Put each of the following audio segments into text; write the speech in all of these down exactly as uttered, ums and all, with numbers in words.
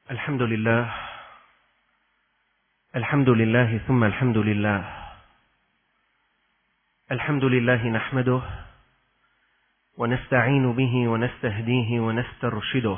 الحمد لله الحمد لله ثم الحمد لله الحمد لله نحمده ونستعين به ونستهديه ونسترشده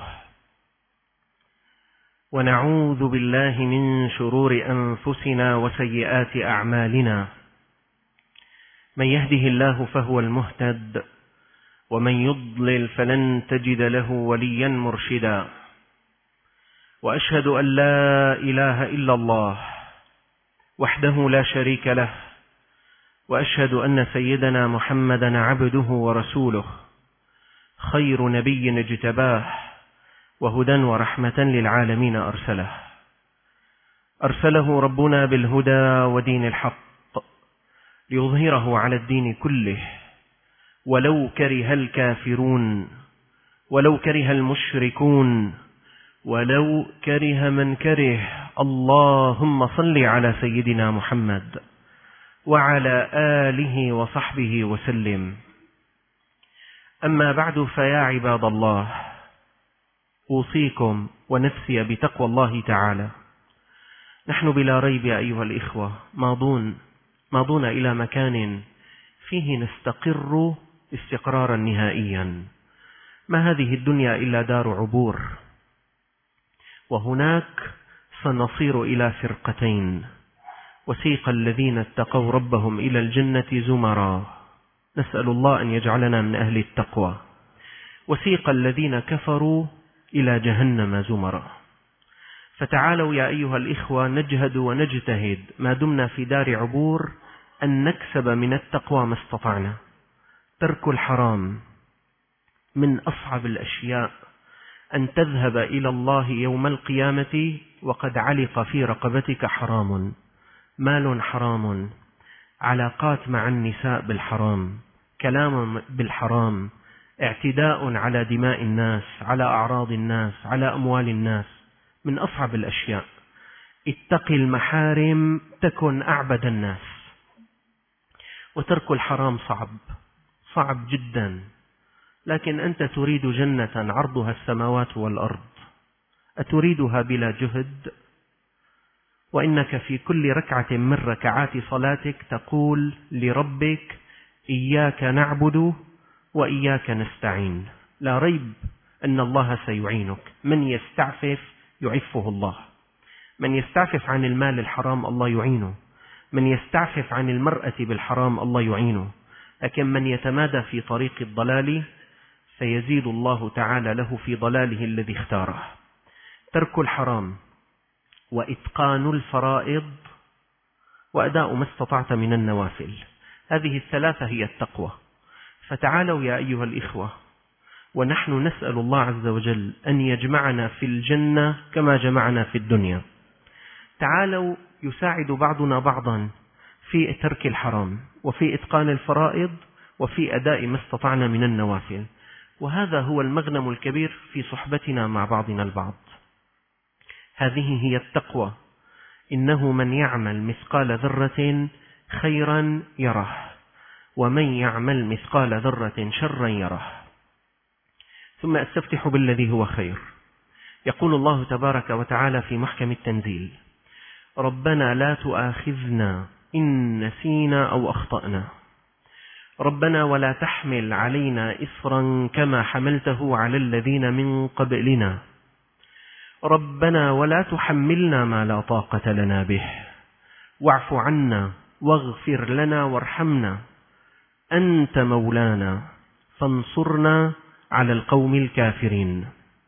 ونعوذ بالله من شرور أنفسنا وسيئات أعمالنا. من يهده الله فهو المهتد ومن يضلل فلن تجد له وليا مرشدا. وأشهد أن لا إله إلا الله وحده لا شريك له، وأشهد أن سيدنا محمدا عبده ورسوله، خير نبي اجتباه وهدى ورحمة للعالمين أرسله أرسله ربنا بالهدى ودين الحق ليظهره على الدين كله ولو كره الكافرون ولو كره المشركون ولو كره من كره. اللهم صل على سيدنا محمد وعلى آله وصحبه وسلم. أما بعد، فيا عباد الله، أوصيكم ونفسي بتقوى الله تعالى. نحن بلا ريب أيها الإخوة ماضون ماضون إلى مكان فيه نستقر استقرارا نهائيا. ما هذه الدنيا إلا دار عبور، وهناك سنصير إلى فرقتين: وسيق الذين اتقوا ربهم إلى الجنة زمرا، نسأل الله أن يجعلنا من أهل التقوى، وسيق الذين كفروا إلى جهنم زمرا. فتعالوا يا أيها الإخوة نجهد ونجتهد ما دمنا في دار عبور أن نكسب من التقوى ما استطعنا. ترك الحرام من أصعب الأشياء، أن تذهب إلى الله يوم القيامة وقد علق في رقبتك حرام، مال حرام، علاقات مع النساء بالحرام، كلام بالحرام، اعتداء على دماء الناس، على أعراض الناس، على أموال الناس، من أصعب الأشياء. اتق المحارم تكن أعبد الناس. وترك الحرام صعب صعب جدا، لكن أنت تريد جنة عرضها السماوات والأرض، أتريدها بلا جهد؟ وإنك في كل ركعة من ركعات صلاتك تقول لربك: إياك نعبد وإياك نستعين. لا ريب أن الله سيعينك. من يستعفف يعفه الله. من يستعفف عن المال الحرام الله يعينه. من يستعفف عن المرأة بالحرام الله يعينه. لكن من يتمادى في طريق الضلال فيزيد الله تعالى له في ضلاله الذي اختاره. ترك الحرام وإتقان الفرائض وأداء ما استطعت من النوافل، هذه الثلاثة هي التقوى. فتعالوا يا أيها الإخوة، ونحن نسأل الله عز وجل أن يجمعنا في الجنة كما جمعنا في الدنيا. تعالوا يساعد بعضنا بعضا في ترك الحرام وفي إتقان الفرائض وفي أداء ما استطعنا من النوافل، وهذا هو المغنم الكبير في صحبتنا مع بعضنا البعض. هذه هي التقوى. إنه من يعمل مثقال ذرة خيرا يره، ومن يعمل مثقال ذرة شرا يره. ثم أستفتح بالذي هو خير. يقول الله تبارك وتعالى في محكم التنزيل: ربنا لا تؤاخذنا إن نسينا أو أخطأنا، ربنا ولا تحمل علينا إصرا كما حملته على الذين من قبلنا، ربنا ولا تحملنا ما لا طاقة لنا به، واعف عنا واغفر لنا وارحمنا، أنت مولانا فانصرنا على القوم الكافرين.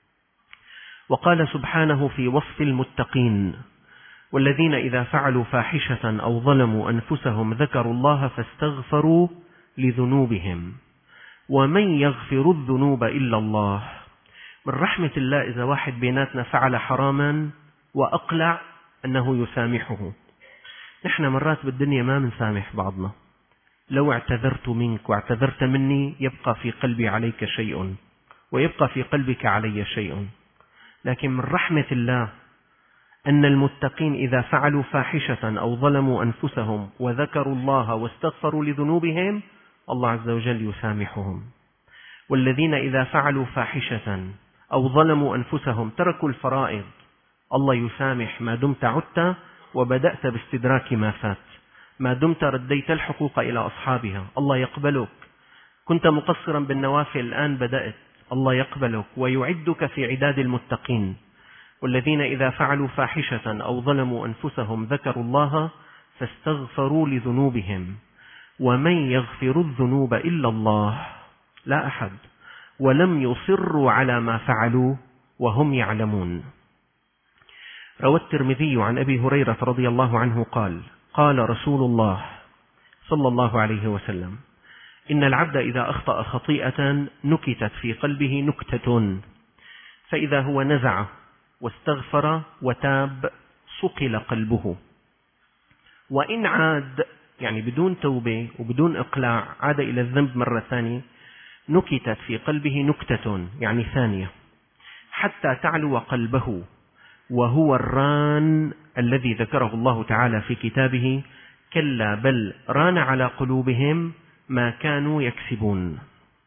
وقال سبحانه في وصف المتقين: والذين إذا فعلوا فاحشة أو ظلموا أنفسهم ذكروا الله فاستغفروا لذنوبهم ومن يغفر الذنوب إلا الله. من رحمة الله إذا واحد بيناتنا فعل حراما وأقلع أنه يسامحه. نحن مرات بالدنيا ما منسامح بعضنا. لو اعتذرت منك واعتذرت مني يبقى في قلبي عليك شيء ويبقى في قلبك علي شيء. لكن من رحمة الله أن المتقين إذا فعلوا فاحشة أو ظلموا أنفسهم وذكروا الله واستغفروا لذنوبهم الله عز وجل يسامحهم. والذين إذا فعلوا فاحشة أو ظلموا أنفسهم تركوا الفرائض الله يسامح ما دمت عدت وبدأت باستدراك ما فات، ما دمت رديت الحقوق إلى أصحابها الله يقبلك. كنت مقصرا بالنوافل الآن بدأت، الله يقبلك ويعدك في عداد المتقين. والذين إذا فعلوا فاحشة أو ظلموا أنفسهم ذكروا الله فاستغفروا لذنوبهم ومن يغفر الذنوب إلا الله لا أحد ولم يصروا على ما فعلوا وهم يعلمون. روى الترمذي عن أبي هريرة رضي الله عنه قال: قال رسول الله صلى الله عليه وسلم: إن العبد إذا أخطأ خطيئة نكتت في قلبه نكتة، فإذا هو نزع واستغفر وتاب صقل قلبه، وإن عاد يعني بدون توبة وبدون إقلاع عاد إلى الذنب مرة ثانية نكتت في قلبه نكتة يعني ثانية حتى تعلو قلبه، وهو الران الذي ذكره الله تعالى في كتابه: كلا بل ران على قلوبهم ما كانوا يكسبون.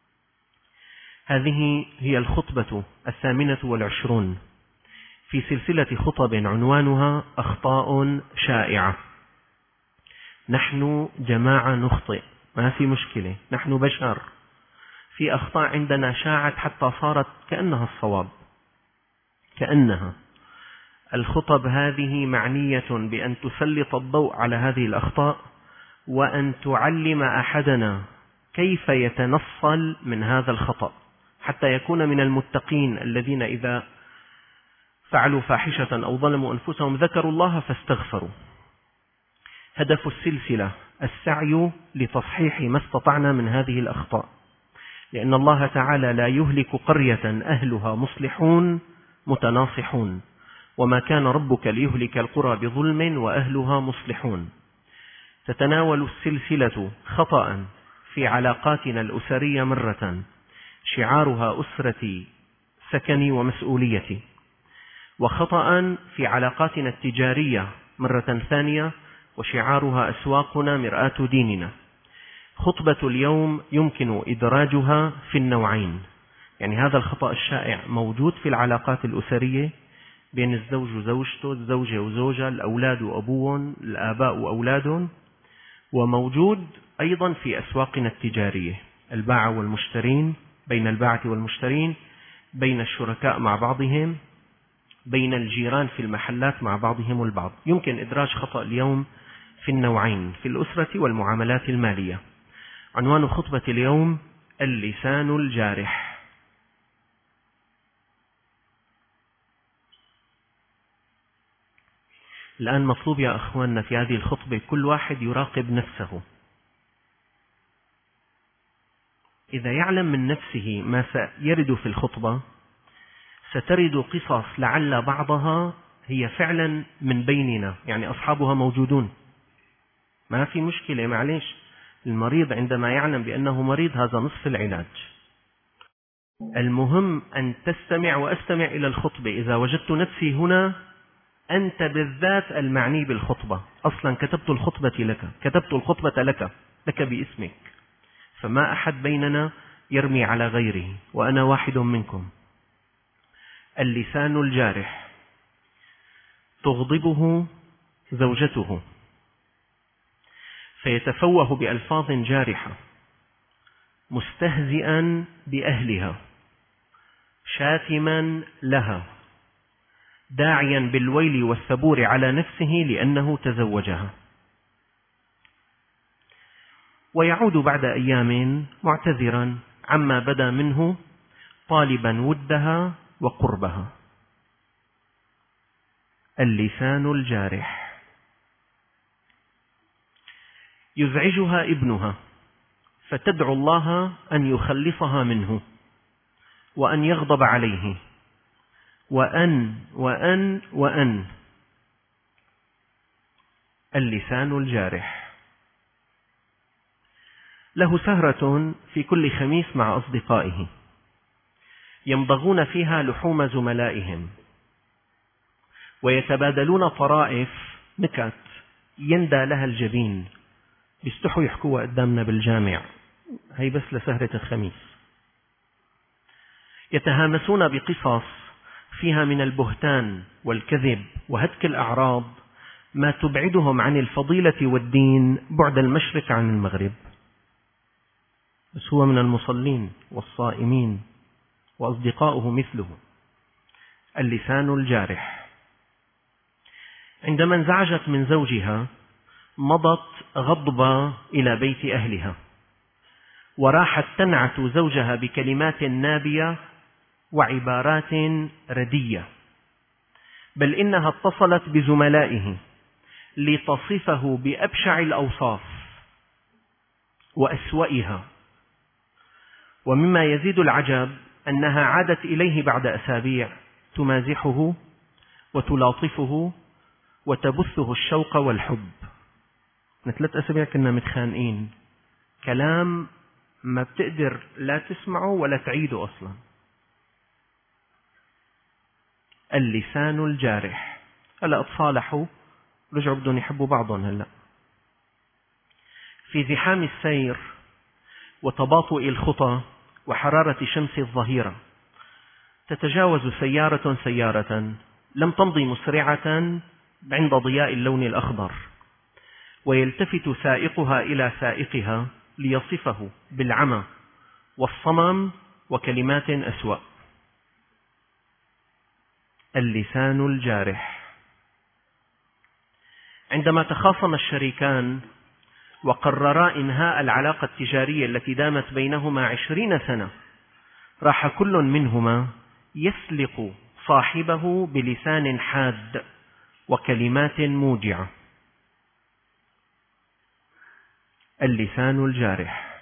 هذه هي الخطبة الثامنة والعشرون في سلسلة خطب عنوانها أخطاء شائعة. نحن جماعة نخطئ، ما في مشكلة، نحن بشر، في أخطاء عندنا شاعت حتى صارت كأنها الصواب، كأنها. الخطب هذه معنية بأن تسلط الضوء على هذه الأخطاء وأن تعلم أحدنا كيف يتنصل من هذا الخطأ حتى يكون من المتقين الذين إذا فعلوا فاحشة أو ظلموا أنفسهم ذكروا الله فاستغفروا. هدف السلسلة السعي لتصحيح ما استطعنا من هذه الأخطاء، لأن الله تعالى لا يهلك قرية أهلها مصلحون متناصحون، وما كان ربك ليهلك القرى بظلم وأهلها مصلحون. تتناول السلسلة خطأ في علاقاتنا الأسرية مرة شعارها أسرتي سكني ومسؤوليتي، وخطأ في علاقاتنا التجارية مرة ثانية وشعارها أسواقنا مرآة ديننا. خطبة اليوم يمكن إدراجها في النوعين، يعني هذا الخطأ الشائع موجود في العلاقات الأسرية بين الزوج وزوجته، الزوجة وزوجها، الأولاد وأبوهم، الآباء وأولادهم، وموجود أيضا في أسواقنا التجارية، الباعة والمشترين، بين الباعة والمشترين، بين الشركاء مع بعضهم، بين الجيران في المحلات مع بعضهم البعض. يمكن إدراج خطأ اليوم في النوعين، في الأسرة والمعاملات المالية. عنوان خطبة اليوم: اللسان الجارح. الآن مطلوب يا أخواننا في هذه الخطبة كل واحد يراقب نفسه. إذا يعلم من نفسه ما سيرد في الخطبة سترد قصص لعل بعضها هي فعلا من بيننا، يعني أصحابها موجودون، ما في مشكلة، معليش. المريض عندما يعلم بأنه مريض هذا نصف العلاج. المهم أن تستمع وأستمع إلى الخطبة. إذا وجدت نفسي هنا أنت بالذات المعني بالخطبة، أصلا كتبت الخطبة لك، كتبت الخطبة لك لك باسمك، فما أحد بيننا يرمي على غيره، وأنا واحد منكم. اللسان الجارح: تغضبه زوجته فيتفوه بألفاظ جارحة، مستهزئا بأهلها، شاتما لها، داعيا بالويل والثبور على نفسه لأنه تزوجها، ويعود بعد أيام معتذرا عما بدا منه طالبا ودها وقربها. اللسان الجارح: يزعجها ابنها فتدعو الله أن يخلصها منه وأن يغضب عليه، وأن وأن وأن. اللسان الجارح: له سهرة في كل خميس مع أصدقائه يمضغون فيها لحوم زملائهم ويتبادلون طرائف نكت يندى لها الجبين، بيستحوا يحكوها قدامنا بالجامع، هي بس لسهرة الخميس. يتهامسون بقصص فيها من البهتان والكذب وهتك الأعراض ما تبعدهم عن الفضيلة والدين بعد المشرق عن المغرب. بس هو من المصلين والصائمين وأصدقاؤه مثله. اللسان الجارح. عندما انزعجت من زوجها مضت غضبة إلى بيت أهلها، وراحت تنعت زوجها بكلمات نابية وعبارات ردية، بل إنها اتصلت بزملائه لتصفه بأبشع الأوصاف وأسوأها. ومما يزيد العجب أنها عادت إليه بعد أسابيع تمازحه وتلاطفه وتبثه الشوق والحب. من ثلاث أسابيع كنا متخانقين، كلام ما بتقدر لا تسمعه ولا تعيده أصلا. اللسان الجارح. هلأ اتصالحوا، رجعوا بدهم يحبوا بعضهم. هلأ في زحام السير وتباطؤ الخطى وحرارة شمس الظهيرة تتجاوز سيارة سيارة لم تمضي مسرعة عند ضياء اللون الأخضر، ويلتفت سائقها إلى سائقها ليصفه بالعمى والصمم وكلمات أسوأ. اللسان الجارح. عندما تخاصم الشريكان وقررا إنهاء العلاقة التجارية التي دامت بينهما عشرين سنة، راح كل منهما يسلق صاحبه بلسان حاد وكلمات موجعة. اللسان الجارح.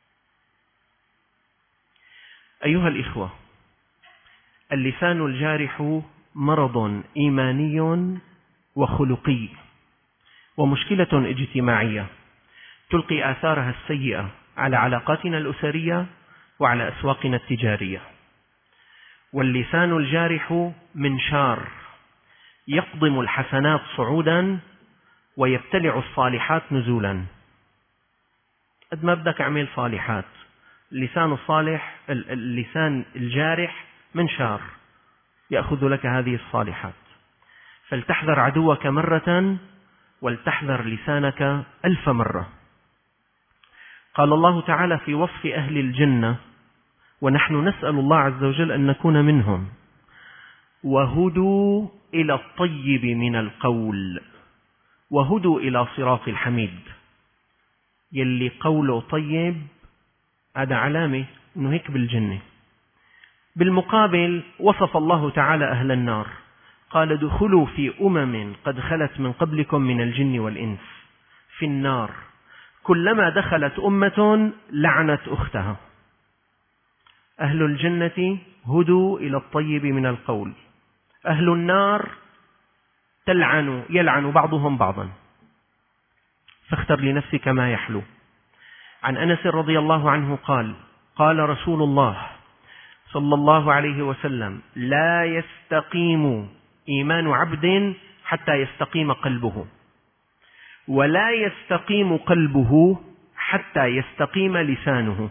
أيها الإخوة، اللسان الجارح مرض إيماني وخلقي ومشكلة اجتماعية تلقي آثارها السيئة على علاقاتنا الأسرية وعلى أسواقنا التجارية. واللسان الجارح منشار يقضم الحسنات صعودا ويبتلع الصالحات نزولا. قد ما بدك اعمل صالحات، اللسان الصالح اللسان الجارح منشار يأخذ لك هذه الصالحات. فلتحذر عدوك مرة ولتحذر لسانك ألف مرة. قال الله تعالى في وصف أهل الجنة، ونحن نسأل الله عز وجل أن نكون منهم: وهدوا إلى الطيب من القول وهدوا إلى صراط الحميد. يلي قوله طيب هذا علامة أنه هيك بالجنة. بالمقابل وصف الله تعالى أهل النار، قال: ادخلوا في أمم قد خلت من قبلكم من الجن والإنس في النار كلما دخلت أمة لعنت أختها. أهل الجنة هدوا إلى الطيب من القول، أهل النار تلعن يلعن بعضهم بعضا. فاختر لنفسك ما يحلو. عن أنس رضي الله عنه قال: قال رسول الله صلى الله عليه وسلم: لا يستقيم إيمان عبد حتى يستقيم قلبه، ولا يستقيم قلبه حتى يستقيم لسانه.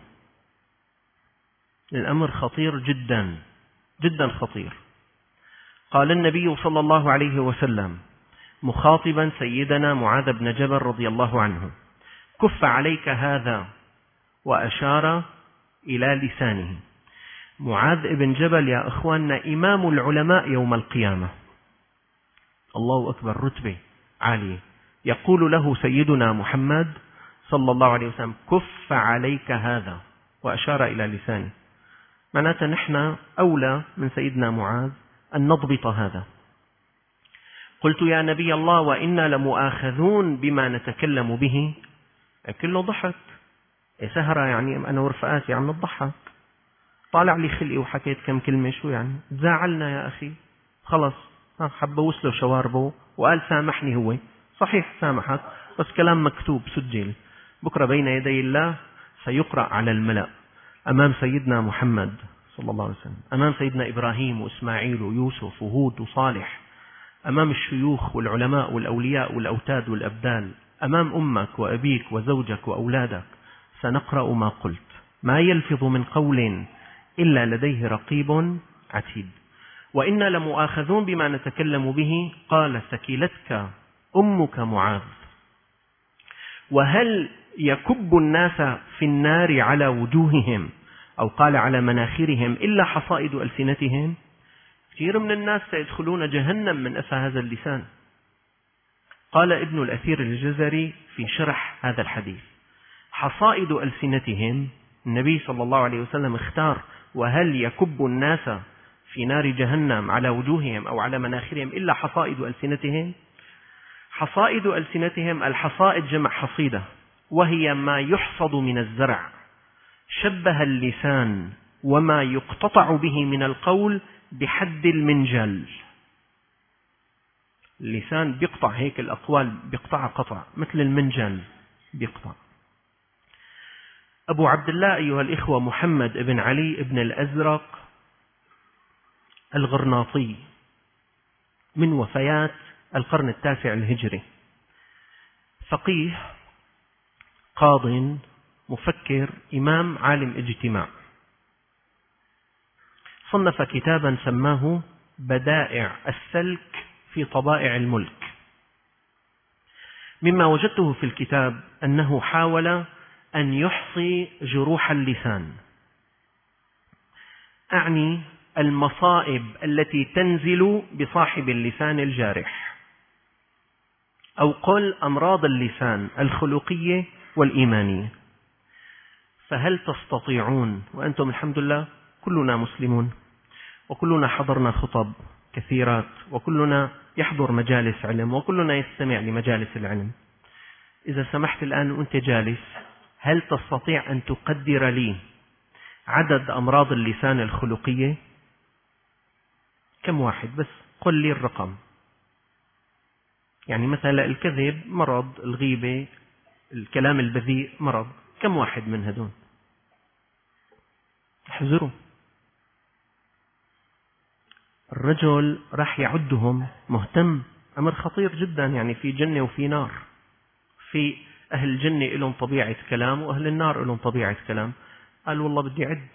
الأمر خطير جدا جدا خطير. قال النبي صلى الله عليه وسلم مخاطبا سيدنا معاذ بن جبل رضي الله عنه: كف عليك هذا، وأشار إلى لسانه. معاذ بن جبل يا أخواننا إمام العلماء يوم القيامة، الله أكبر، رتبة عالية. يقول له سيدنا محمد صلى الله عليه وسلم: كف عليك هذا، وأشار إلى لسانه. معناته نحن أولى من سيدنا معاذ أن نضبط هذا. قلت: يا نبي الله، وإنا لمؤاخذون بما نتكلم به. كله ضحك، سهرة يعني أنا ورفقاتي عم نضحك، طالع لي خلقي وحكيت كم كلمة، شو يعني؟ تزاعلنا يا أخي، خلص حب وصله شواربه وقال سامحني. هو صحيح سامحك، بس كلام مكتوب سجل بكرة بين يدي الله سيقرأ على الملأ أمام سيدنا محمد صلى الله عليه وسلم، أمام سيدنا إبراهيم وإسماعيل ويوسف وهود وصالح، أمام الشيوخ والعلماء والأولياء والأوتاد والأبدال، أمام أمك وأبيك وزوجك وأولادك. سنقرأ ما قلت، ما يلفظ من قول إلا لديه رقيب عتيد. وإنا لمؤاخذون بما نتكلم به. قال ثكلتك أمك معاذ. وهل يكب الناس في النار على وجوههم أو قال على مناخرهم إلا حصائد ألسنتهم؟ كثير من الناس سيدخلون جهنم من أسى هذا اللسان. قال ابن الأثير الجزري في شرح هذا الحديث: حصائد ألسنتهم، النبي صلى الله عليه وسلم اختار وهل يكب الناس في نار جهنم على وجوههم أو على مناخرهم إلا حصائد ألسنتهم. حصائد ألسنتهم، الحصائد جمع حصيدة، وهي ما يحصد من الزرع. شبه اللسان وما يقتطع به من القول بحد المنجل. اللسان بيقطع هيك الأقوال، بيقطع قطع مثل المنجل بيقطع. أبو عبد الله أيها الإخوة محمد بن علي بن الأزرق الغرناطي من وفيات القرن التاسع الهجري، فقيه، قاض، مفكر، إمام، عالم اجتماع. صنف كتابا سماه بدائع السلك في طبائع الملك. مما وجدته في الكتاب أنه حاول أن يحصي جروح اللسان، أعني المصائب التي تنزل بصاحب اللسان الجارح، أو قل أمراض اللسان الخلقية والإيمانية. فهل تستطيعون، وأنتم الحمد لله كلنا مسلمون وكلنا حضرنا خطب كثيرات وكلنا يحضر مجالس علم وكلنا يستمع لمجالس العلم، إذا سمحت الآن وأنت جالس، هل تستطيع أن تقدر لي عدد أمراض اللسان الخلقية؟ كم واحد بس؟ قل لي الرقم. يعني مثلا الكذب مرض، الغيبة، الكلام البذيء مرض، كم واحد من هدول؟ احذروا، الرجل راح يعدهم مهتم، أمر خطير جدا. يعني في جنة وفي نار، في أهل الجنة لهم طبيعة كلام وأهل النار لهم طبيعة كلام. قال والله بدي أعد.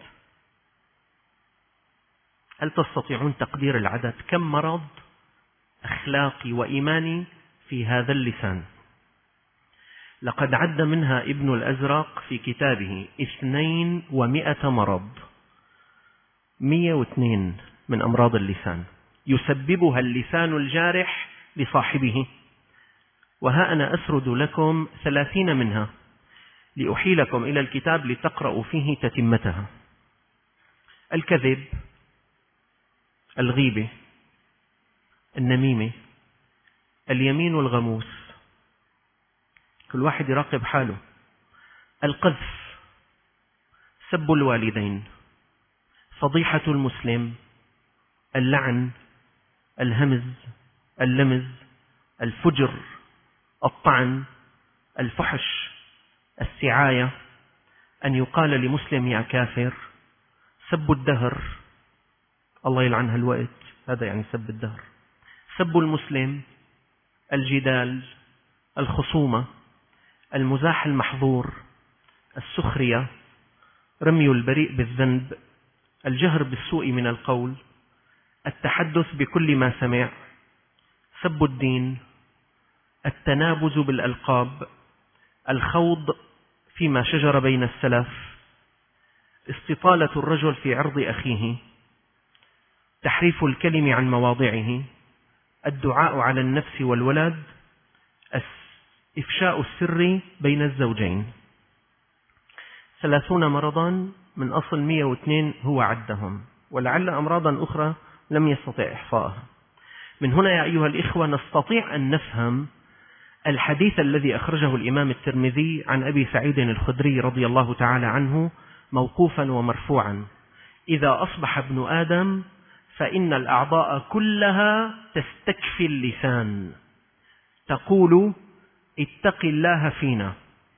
هل تستطيعون تقدير العدد؟ كم مرض أخلاقي وإيماني في هذا اللسان؟ لقد عد منها ابن الأزرق في كتابه اثنين ومئة مرض، مئة واثنين من أمراض اللسان يسببها اللسان الجارح لصاحبه. وها أنا أسرد لكم ثلاثين منها لأحيلكم إلى الكتاب لتقرأوا فيه تتمتها. الكذب، الغيبة، النميمة، اليمين الغموس، كل واحد يراقب حاله، القذف، سب الوالدين، فضيحة المسلم، اللعن، الهمز، اللمز، الفجر، الطعن، الفحش، السعاية، أن يقال لمسلم يا كافر، سب الدهر، الله يلعن هالوقت، هذا يعني سب الدهر، سب المسلم، الجدال، الخصومة، المزاح المحظور، السخرية، رمي البريء بالذنب، الجهر بالسوء من القول، التحدث بكل ما سمع، سب الدين، التنابز بالألقاب، الخوض فيما شجر بين السلف، استطالة الرجل في عرض أخيه، تحريف الكلم عن مواضعه، الدعاء على النفس والولد، إفشاء السر بين الزوجين. ثلاثون مرضا من أصل مئة واثنين هو عدهم، ولعل أمراضا أخرى لم يستطع إحصائها. من هنا يا أيها الإخوة نستطيع أن نفهم الحديث الذي أخرجه الإمام الترمذي عن أبي سعيد الخدري رضي الله تعالى عنه موقوفا ومرفوعا: إذا أصبح ابن آدم فإن الأعضاء كلها تستكفي اللسان تقول اتق الله فينا،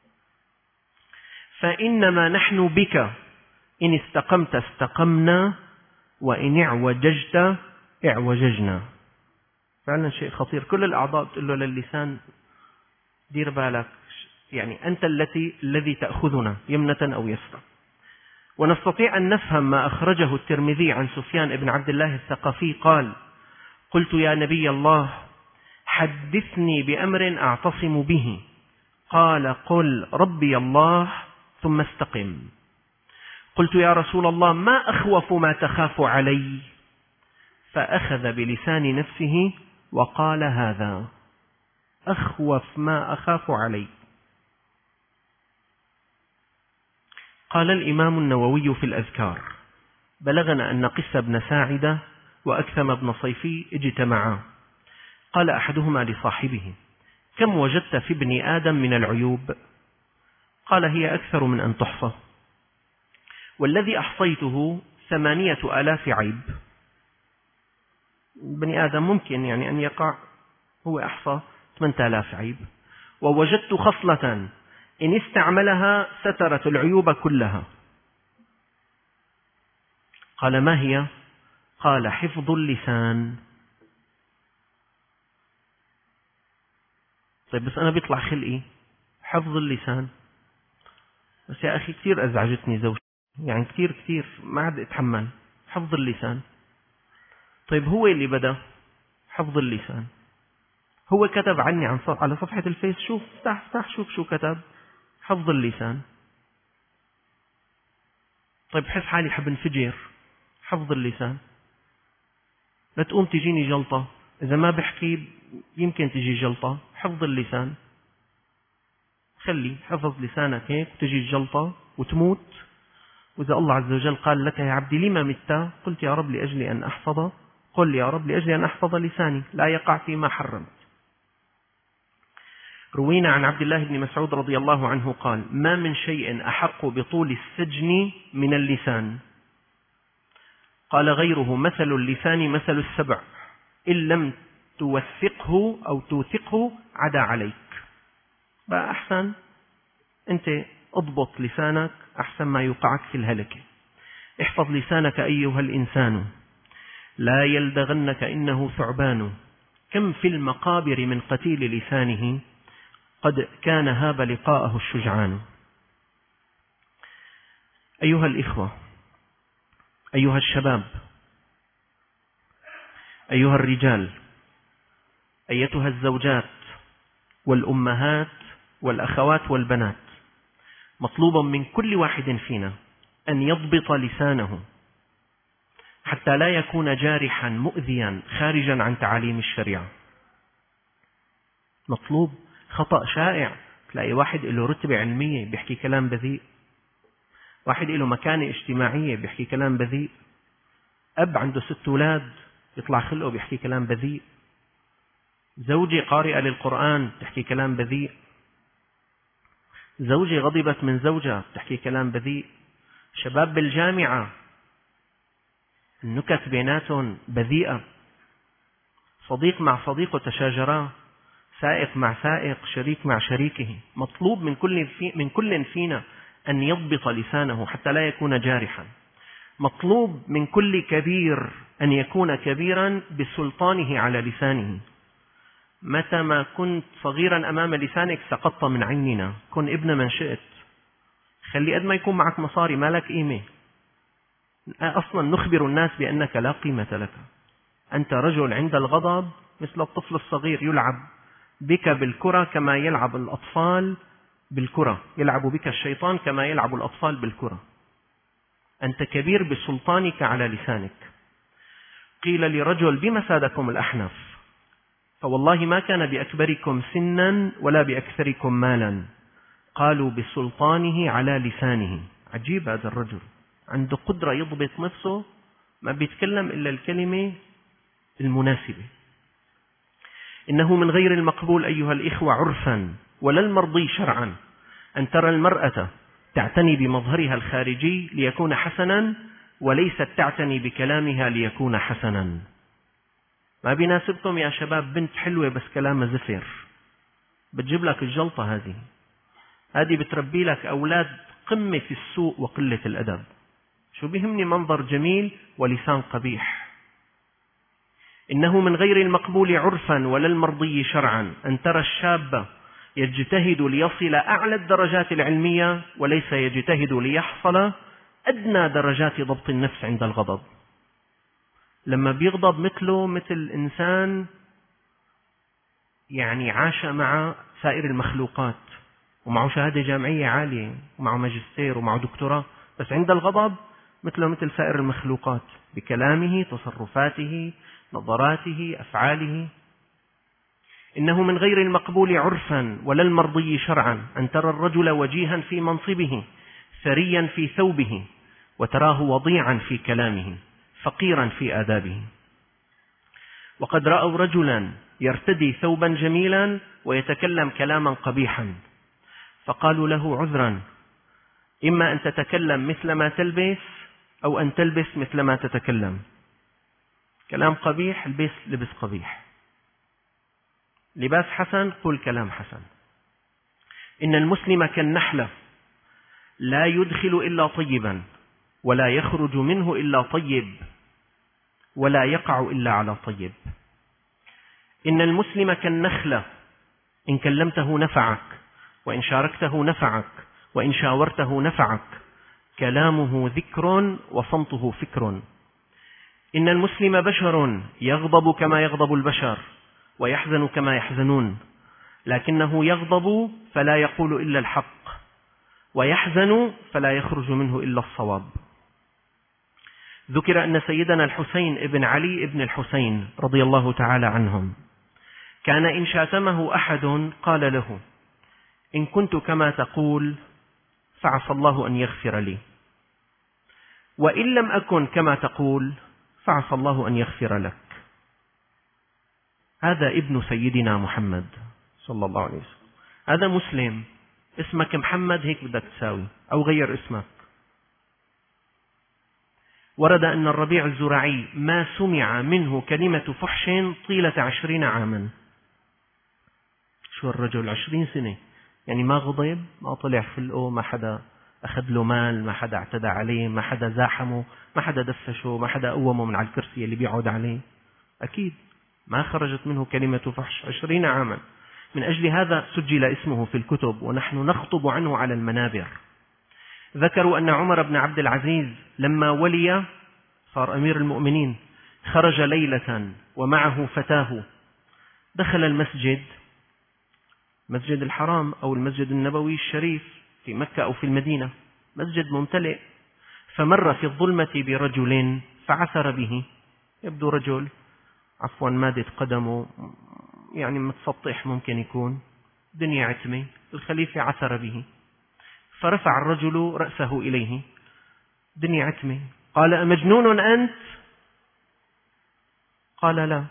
فإنما نحن بك، إن استقمت استقمنا وإن اعوججت اعوججنا. فعلا شيء خطير. كل الأعضاء تقول له للسان دير بالك، يعني أنت التي الذي تأخذنا يمنة أو يسرى. ونستطيع أن نفهم ما أخرجه الترمذي عن سفيان بن عبد الله الثقفي قال: قلت يا نبي الله حدثني بأمر أعتصم به. قال: قل ربي الله ثم استقم. قلت يا رسول الله ما أخوف ما تخاف علي؟ فأخذ بلسان نفسه وقال: هذا أخوف ما أخاف علي. قال الإمام النووي في الأذكار: بلغنا أن قس بن ساعدة وأكثم بن صيفي اجتمعا. قال أحدهما لصاحبه: كم وجدت في ابن آدم من العيوب؟ قال: هي أكثر من أن تحصى، والذي أحصيته ثمانية آلاف عيب. بني آدم ممكن يعني أن يقع، هو أحصى ثمانية آلاف عيب. ووجدت خصلة إن استعملها سترت العيوب كلها. قال: ما هي؟ قال: حفظ اللسان. طيب بس أنا بيطلع خلقي حفظ اللسان، بس يا أخي كثير أزعجتني زوجتي، يعني كثير كثير ما عاد أتحمل حفظ اللسان. طيب هو اللي بدأ حفظ اللسان، هو كتب عني عن على صفحة الفيس، شوف افتح افتح شوف شو كتب، حفظ اللسان. طيب حس حالي حب انفجر، حفظ اللسان. لا تقوم تجيني جلطة، إذا ما بحكي يمكن تجي جلطة، حفظ اللسان. خلي حفظ لسانك هيك تجي الجلطة وتموت. وإذا الله عز وجل قال لك يا عبدي لما مت؟ قلت يا رب لأجل أن أحفظ، قل يا رب لأجل أن أحفظ لساني لا يقع فيما حرمت. روينا عن عبد الله بن مسعود رضي الله عنه قال: ما من شيء أحق بطول السجن من اللسان. قال غيره: مثل اللسان مثل السبع، إن لم توثقه أو توثقه عدا عليك. بقى أحسن أنت اضبط لسانك أحسن ما يوقعك في الهلكة. احفظ لسانك أيها الإنسان، لا يلدغنك إنه ثعبان. كم في المقابر من قتيل لسانه، قد كان هاب لقاءه الشجعان. أيها الإخوة، أيها الشباب، أيها الرجال، أيتها الزوجات والأمهات والأخوات والبنات، مطلوب من كل واحد فينا أن يضبط لسانه حتى لا يكون جارحا مؤذيا خارجا عن تعاليم الشريعة. مطلوب. خطأ شائع تلاقي واحد له رتبة علمية بيحكي كلام بذيء، واحد له مكانة اجتماعية بيحكي كلام بذيء، أب عنده ست أولاد يطلع خلقه بيحكي كلام بذيء، زوجة قارئة للقرآن تحكي كلام بذيء، زوجة غضبت من زوجها تحكي كلام بذيء، شباب بالجامعة النكت بيناتهم بذيئة، صديق مع صديقه تشاجرا، سائق مع سائق، شريك مع شريكه. مطلوب من كل في من كل فينا أن يضبط لسانه حتى لا يكون جارحا. مطلوب من كل كبير أن يكون كبيرا بسلطانه على لسانه. متى ما كنت صغيرا أمام لسانك سقطت من عيننا. كن ابن من شئت، خلي قد ما يكون معك مصاري ما لك قيمة. أصلا نخبر الناس بأنك لا قيمة لك. أنت رجل عند الغضب مثل الطفل الصغير، يلعب بك بالكرة كما يلعب الأطفال بالكرة، يلعب بك الشيطان كما يلعب الأطفال بالكرة. أنت كبير بسلطانك على لسانك. قيل لرجل: بما سادكم الأحنف؟ فوالله ما كان بأكبركم سنا ولا بأكثركم مالا. قالوا: بسلطانه على لسانه. عجيب هذا الرجل، عنده قدرة يضبط نفسه، ما بيتكلم إلا الكلمة المناسبة. إنه من غير المقبول أيها الإخوة عرفا ولا المرضي شرعا أن ترى المرأة تعتني بمظهرها الخارجي ليكون حسنا، وليست تعتني بكلامها ليكون حسنا. ما بيناسبكم يا شباب بنت حلوة بس كلامها زفر، بتجيب لك الجلطة. هذه هذه بتربي لك أولاد قمة في السوء وقلة الأدب. شو بيهمني منظر جميل ولسان قبيح. إنه من غير المقبول عرفا ولا المرضي شرعا أن ترى الشاب يجتهد ليصل أعلى الدرجات العلمية وليس يجتهد ليحصل أدنى درجات ضبط النفس عند الغضب. لما بيغضب مثله مثل إنسان يعني عاش مع سائر المخلوقات ومعه شهادة جامعية عالية ومعه ماجستير ومعه دكتوراه، بس عند الغضب مثله مثل سائر المخلوقات بكلامه، تصرفاته، نظراته، أفعاله. إنه من غير المقبول عرفا ولا المرضي شرعا أن ترى الرجل وجيها في منصبه، ثريا في ثوبه، وتراه وضيعا في كلامه، فقيرا في آدابه. وقد رأوا رجلا يرتدي ثوبا جميلا ويتكلم كلاما قبيحا، فقالوا له عذرا، إما أن تتكلم مثل ما تلبس أو أن تلبس مثل ما تتكلم. كلام قبيح البس لبس قبيح، لباس حسن قل كلام حسن. إن المسلم كالنحلة لا يدخل إلا طيبا ولا يخرج منه إلا طيب ولا يقع إلا على طيب. إن المسلم كالنخلة إن كلمته نفعك وإن شاركته نفعك وإن شاورته نفعك، كلامه ذكر وصمته فكر. إن المسلم بشر يغضب كما يغضب البشر ويحزن كما يحزنون، لكنه يغضب فلا يقول إلا الحق ويحزن فلا يخرج منه إلا الصواب. ذكر أن سيدنا الحسين ابن علي ابن الحسين رضي الله تعالى عنهم كان إن شاتمه أحد قال له: إن كنت كما تقول فعسى الله أن يغفر لي، وإن لم أكن كما تقول فعسى الله أن يغفر لك. هذا ابن سيدنا محمد صلى الله عليه وسلم. هذا مسلم، اسمك محمد هيك بدك تساوي أو غير اسمك. ورد أن الربيع الزرعي ما سمع منه كلمة فحش طيلة عشرين عاما. شو الرجل عشرين سنة يعني ما غضب، ما طلع فلقه، ما حدا أخذ له مال، ما حدا اعتدى عليه، ما حدا زاحمه، ما حدا دفشه، ما حدا قومه من على الكرسي اللي بيقعد عليه. أكيد ما خرجت منه كلمة فحش عشرين عاما. من أجل هذا سجل اسمه في الكتب ونحن نخطب عنه على المنابر. ذكروا أن عمر بن عبد العزيز لما ولي صار أمير المؤمنين خرج ليلة ومعه فتاه، دخل المسجد، مسجد الحرام أو المسجد النبوي الشريف في مكة أو في المدينة، مسجد ممتلئ، فمر في الظلمة برجل فعثر به. يبدو رجل عفوا مادة قدمه يعني متسطح ممكن يكون، دنيا عتمة، الخليفة عثر به، فرفع الرجل رأسه إليه، دنيا عتمة، قال: أمجنون أنت؟ قال: لا.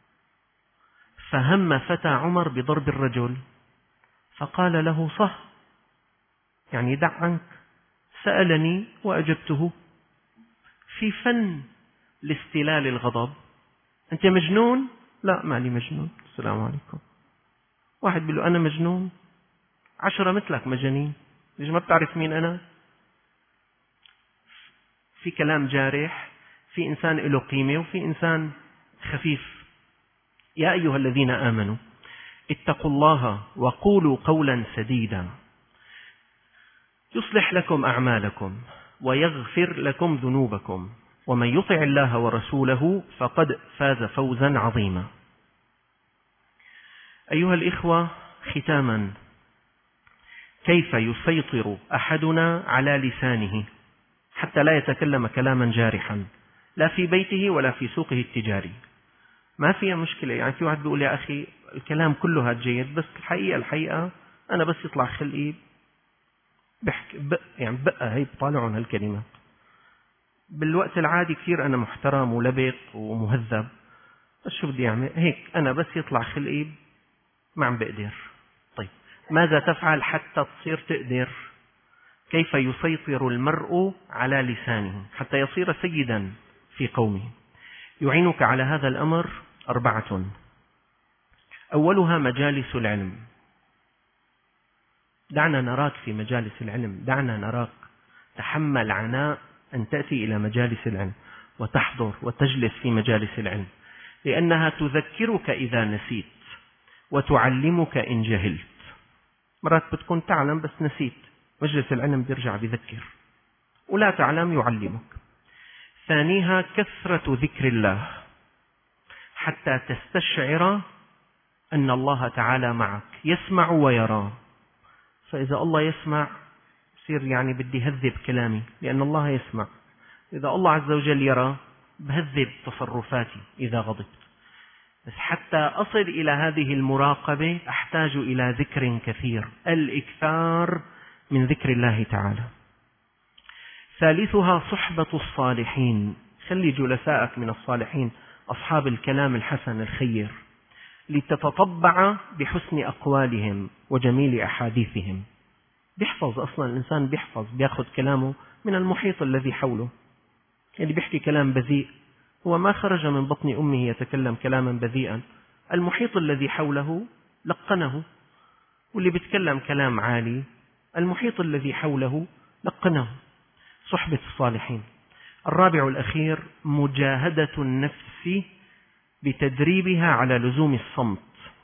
فهم فتى عمر بضرب الرجل، فقال له: صح، يعني دع عنك، سألني وأجبته. في فن لاستلال الغضب. أنت مجنون؟ لا مالي مجنون، السلام عليكم. واحد بيقول له أنا مجنون، عشرة مثلك مجانين، ليش ما بتعرف مين أنا؟ في كلام جارح، في إنسان له قيمة وفي إنسان خفيف. يا أيها الذين آمنوا اتقوا الله وقولوا قولا سديدا يصلح لكم أعمالكم ويغفر لكم ذنوبكم ومن يطع الله ورسوله فقد فاز فوزا عظيما. أيها الإخوة، ختاما، كيف يسيطر أحدنا على لسانه حتى لا يتكلم كلاما جارحا لا في بيته ولا في سوقه التجاري؟ ما فيها مشكلة. يعني في واحد بيقول: يا أخي الكلام كله هاد جيد، بس الحقيقة الحقيقة أنا بس يطلع خلقي بحكي بق يعني بقى هي بطالعون هالكلمات. بالوقت العادي كثير أنا محترم ولبق ومهذب، بس شو بدي أعمل هيك، أنا بس يطلع خلقي ما عم بقدر. طيب ماذا تفعل حتى تصير تقدر؟ كيف يسيطر المرء على لسانه حتى يصير سيدا في قومه؟ يعينك على هذا الأمر أربعة. أولها مجالس العلم. دعنا نراك في مجالس العلم، دعنا نراك تحمل عناء أن تأتي إلى مجالس العلم وتحضر وتجلس في مجالس العلم، لأنها تذكرك إذا نسيت وتعلمك إن جهلت. مرات بتكون تعلم بس نسيت، مجلس العلم بيرجع بيذكر. ولا تعلم يعلمك. ثانيها كثرة ذكر الله حتى تستشعر أن الله تعالى معك، يسمع ويرى. فإذا الله يسمع يصير يعني بدي هذب كلامي لأن الله يسمع. إذا الله عز وجل يرى بهذب تصرفاتي إذا غضبت. بس حتى أصل إلى هذه المراقبة أحتاج إلى ذكر كثير، الإكثار من ذكر الله تعالى. ثالثها صحبة الصالحين، خلي جلسائك من الصالحين أصحاب الكلام الحسن الخير لتتطبع بحسن أقوالهم وجميل أحاديثهم. بيحفظ أصلا الإنسان، بيحفظ بيأخذ كلامه من المحيط الذي حوله. اللي بيحكي كلام بذيء هو ما خرج من بطن أمه يتكلم كلاما بذيئا، المحيط الذي حوله لقنه. واللي بيتكلم كلام عالي المحيط الذي حوله لقنه. صحبة الصالحين. الرابع الأخير مجاهدة النفس بتدريبها على لزوم الصمت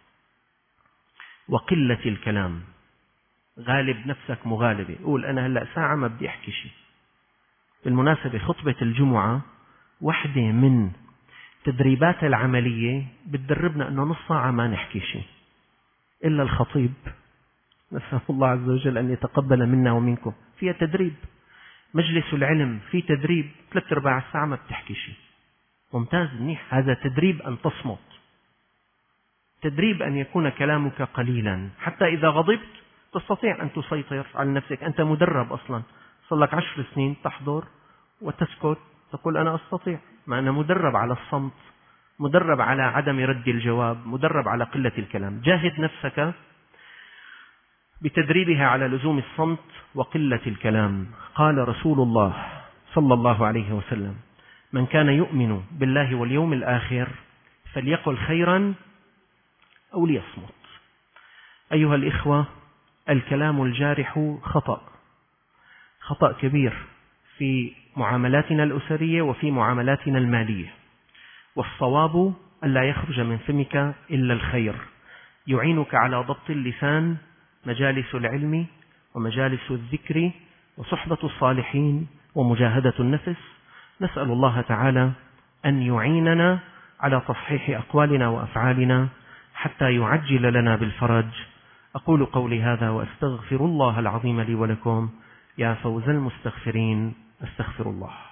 وقلة الكلام. غالب نفسك مغالبة. قول أنا هلأ ساعة ما بدي أحكي شيء. بالمناسبة خطبة الجمعة واحدة من تدريبات العملية بتدربنا أنه نص ساعة ما نحكي شيء إلا الخطيب، نسأل الله عز وجل أن يتقبل منا ومنكم. فيها تدريب. مجلس العلم في تدريب، ثلاث أرباع الساعة ما بتحكي شيء. ممتاز منيح. هذا تدريب أن تصمت، تدريب أن يكون كلامك قليلا حتى إذا غضبت تستطيع أن تسيطر على نفسك. أنت مدرب أصلا، صار لك عشر سنين تحضر وتسكت تقول أنا أستطيع. ما أنا مدرب على الصمت، مدرب على عدم رد الجواب، مدرب على قلة الكلام. جاهد نفسك بتدريبها على لزوم الصمت وقلة الكلام. قال رسول الله صلى الله عليه وسلم: من كان يؤمن بالله واليوم الآخر فليقل خيرا أو ليصمت. أيها الإخوة، الكلام الجارح خطأ، خطأ كبير في معاملاتنا الأسرية وفي معاملاتنا المالية. والصواب ألا يخرج من فمك إلا الخير. يعينك على ضبط اللسان مجالس العلم ومجالس الذكر وصحبة الصالحين ومجاهدة النفس. نسأل الله تعالى أن يعيننا على تصحيح أقوالنا وأفعالنا حتى يعجل لنا بالفرج. أقول قولي هذا وأستغفر الله العظيم لي ولكم. يا فوز المستغفرين، أستغفر الله.